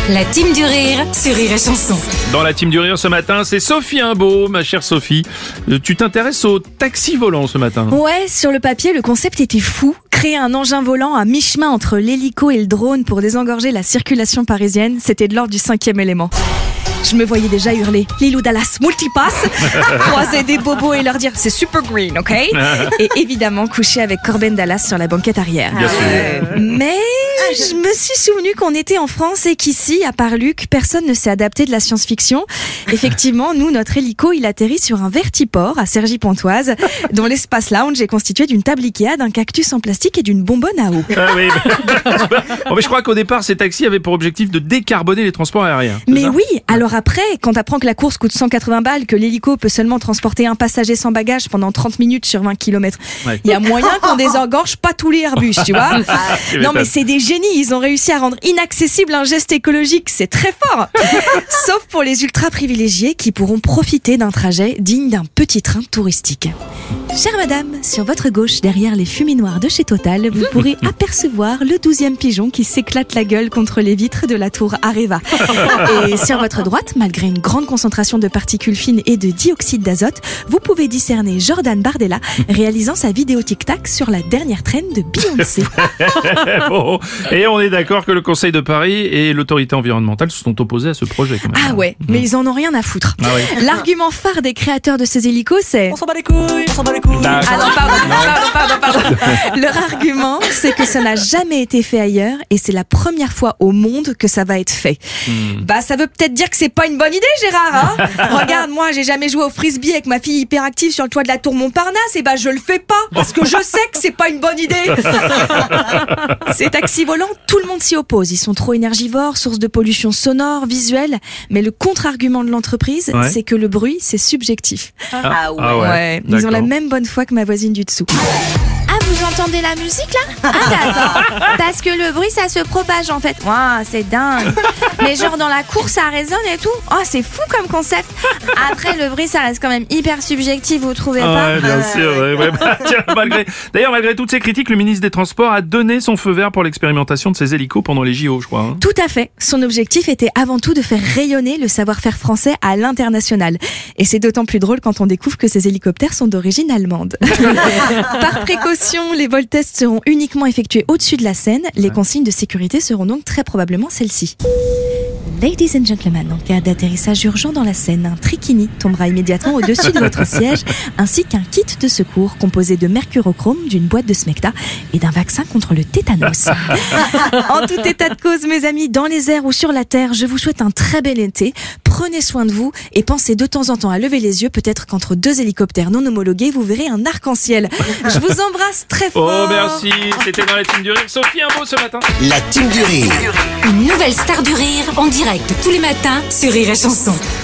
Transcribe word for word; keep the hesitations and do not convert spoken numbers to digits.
La team du rire sur Rire et Chanson. Dans la team du rire ce matin, c'est Sophie Imbeau, ma chère Sophie. Euh, Tu t'intéresses au taxi volant ce matin. Ouais, sur le papier, le concept était fou. Créer un engin volant à mi-chemin entre l'hélico et le drone pour désengorger la circulation parisienne, c'était de l'ordre du cinquième élément. Je me voyais déjà hurler « Lilou Dallas, multipass !» croiser des bobos et leur dire « C'est super green, ok ?» Et évidemment coucher avec Corben Dallas sur la banquette arrière. Bien sûr. Mais je me suis souvenu qu'on était en France et qu'ici, à part Luc, personne ne s'est adapté de la science-fiction. Effectivement, nous, notre hélico, il atterrit sur un vertiport à Cergy-Pontoise, dont l'espace lounge est constitué d'une table Ikea, d'un cactus en plastique et d'une bonbonne à eau. Ah oui. Bon, mais je crois qu'au départ, ces taxis avaient pour objectif de décarboner les transports aériens. C'est Mais ça oui, alors après, quand t'apprends que la course coûte cent quatre-vingts balles, que l'hélico peut seulement transporter un passager sans bagage pendant trente minutes sur vingt kilomètres, il Ouais. y a moyen qu'on désengorge pas tous les Airbus, tu vois. Tu Non mais m'étonnes. c'est des génies, ils ont réussi à rendre inaccessible un geste écologique, c'est très fort. Sauf pour les ultra privilégiés qui pourront profiter d'un trajet digne d'un petit train touristique. Chère madame, sur votre gauche, derrière les fumées noires de chez Total, vous pourrez apercevoir le douzième pigeon qui s'éclate la gueule contre les vitres de la tour Areva. Et sur votre droite, malgré une grande concentration de particules fines et de dioxyde d'azote, vous pouvez discerner Jordan Bardella réalisant sa vidéo tic-tac sur la dernière traîne de Beyoncé. Bon, et on est d'accord que le Conseil de Paris et l'autorité environnementale se sont opposés à ce projet. Quand même. Ah ouais, mais ils en ont rien à foutre. Ah ouais. L'argument phare des créateurs de ces hélicos, c'est... On s'en bat les couilles, on s'en bat les couilles. Bah, Ah non, pardon, pardon, pardon, pardon. Leur argument, c'est que ça n'a jamais été fait ailleurs et c'est la première fois au monde que ça va être fait. Hmm. Bah, ça veut peut-être dire que c'est pas une bonne idée, Gérard, hein. Regarde, moi, j'ai jamais joué au frisbee avec ma fille hyperactive sur le toit de la tour Montparnasse et bah, je le fais pas parce que je sais que c'est pas une bonne idée. Ces taxis volants, tout le monde s'y oppose. Ils sont trop énergivores, source de pollution sonore, visuelle. Mais le contre-argument de l'entreprise, Ouais. c'est que le bruit, c'est subjectif. Ah, ouais. ah Ouais, ils ont d'accord. la même bonne foi que ma voisine du dessous. Ah, vous entendez la musique là? Ah d'accord. Parce que le bruit ça se propage en fait. Waouh, c'est dingue. Mais genre dans la cour ça résonne et tout. Oh, c'est fou comme concept. Après le bruit ça reste quand même hyper subjectif, vous trouvez Ah pas? ouais, bien Ah, sûr. Ouais, ouais. Bah, tiens, malgré... D'ailleurs, malgré toutes ces critiques, le ministre des Transports a donné son feu vert pour l'expérimentation de ces hélicos pendant les J O, je crois. Hein. Tout à fait. Son objectif était avant tout de faire rayonner le savoir-faire français à l'international. Et c'est d'autant plus drôle quand on découvre que ces hélicoptères sont d'origine allemande. Par précaution, les vols tests seront uniquement effectués au-dessus de la Seine. Les consignes de sécurité seront donc très probablement celles-ci. Ladies and gentlemen, en cas d'atterrissage urgent dans la Seine, un trichini tombera immédiatement au-dessus de votre siège, ainsi qu'un kit de secours composé de mercurochrome, d'une boîte de smecta et d'un vaccin contre le tétanos. En tout état de cause, mes amis, dans les airs ou sur la terre, je vous souhaite un très bel été. Prenez soin de vous et pensez de temps en temps à lever les yeux. Peut-être qu'entre deux hélicoptères non homologués, vous verrez un arc-en-ciel. Je vous embrasse très fort. Oh, merci. C'était dans la team du rire. Sophie Imbeau ce matin. La team du rire. Une nouvelle star du rire en direct tous les matins sur Rire et Chanson.